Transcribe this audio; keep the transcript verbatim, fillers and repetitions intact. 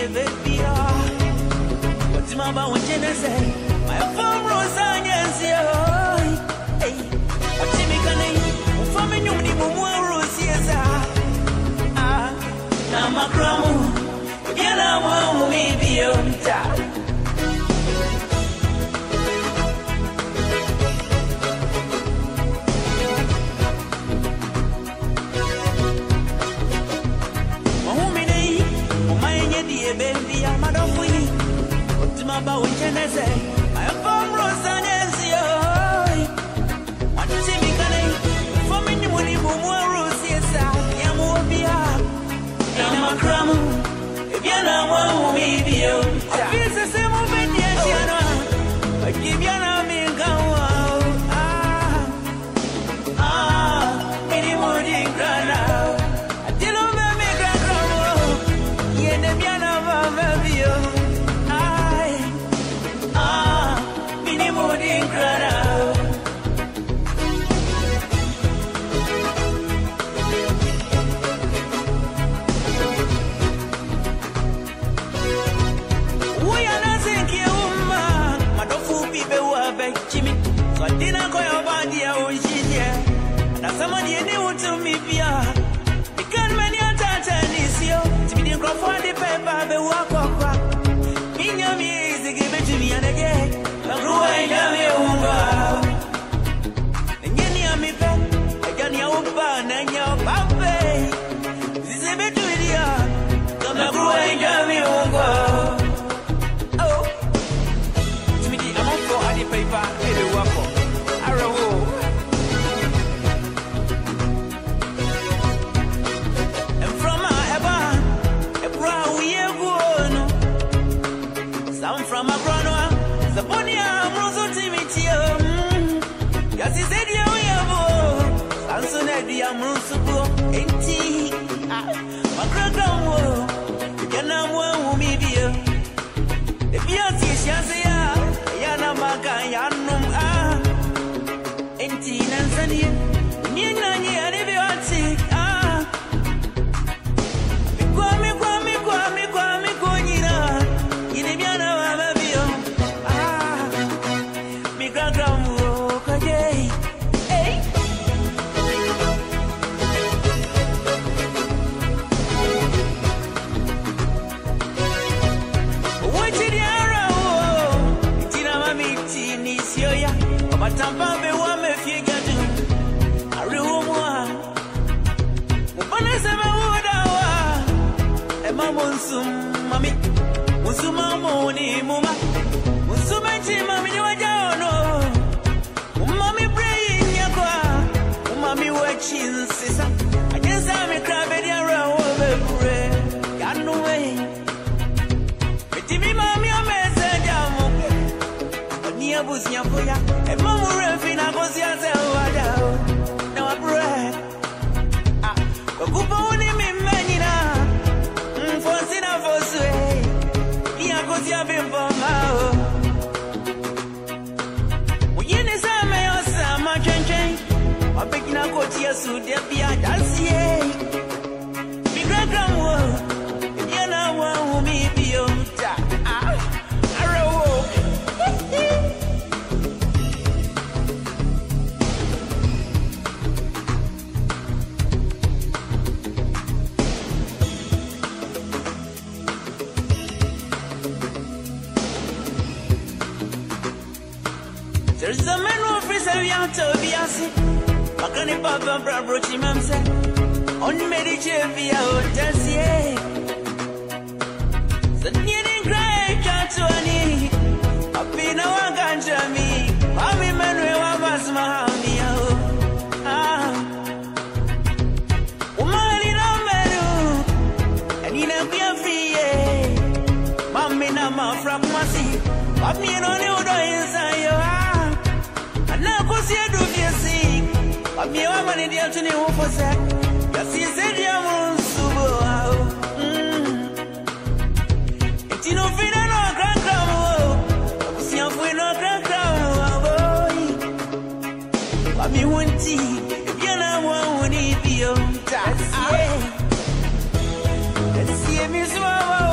baby. What's my about when Genesis? My phone rose on yes, hey. What's me can for me? You need more rose, yes, ah. Now my crown, you know, won't be your baby, I'm not a winnie. What's my about when Genesis? My phone rose on yes, yo. What you see me can for me, you want to move more rose, yes, I am more be up. I'm a cram. If you're not one, maybe you. I feel the same movement, yes, you know. I give you a mean go. Ah, ah, any more than grana. I tell them I make a crumble. Yeah, them yana. So I didn't go your body, I was here. Now somebody knew to me, Pia. Because many are this year. To be the crop for the paper, the walk of crack. In your music, give it to me and again. The crew I love you, and you near me, I got your open and your puppy. This is a bit to it, the crew I love you. Oh, to me, I'm up for the paper, the walk of. From a granoa, the bonny arm rose on Timothy. Yes, he said, you have a son at the Amrusupo, eighty. My grandma, you can now one me dear. The Piatis, Yazia, Yanamaka, Yanum, ah, eighteen and Sunny, Nina, and if you are sick, ah, Kwame, Kwame, Kwame, Kwame, Kwame, in the Yana. Tampa be one me figure do. I really want. When I say my word, I am a monsum, mommy. Monsuma money, mama. Monsuma chima, me no no. Mommy praying yakwa. Mommy watching sister. I guess I'm a crab and you're a pray. Got no way. But me, mommy, I'm a near Busnia for ya. And Mamma Refina goes yourself. Now I pray. Ah, but Kupa only me manina. For Sina for sway. Here goes your bim for now. When you need some may or some, I can change. I'm picking up what you so there be a dance. Big grand world. If you're not one who may be your there's a man who frees a young Tobias. Makani Papa Brabrochi Mamsa. On Medicare, Hotel. The needing cry, Catuani. I've been a one ganja me. Mami Manuel was Mahami. Ah, Umali no menu. And you know, be a free. Mami Nama from Masi. Mami no new inside your see a do you see? But me, I'm an idiot to know for that. Yes, he said, I'm on Subo. It's no fear, no grand crown. See, I'm with no grand crown. But me, one tea, if you're not one, would it be your task? Let's see, Miss Mama.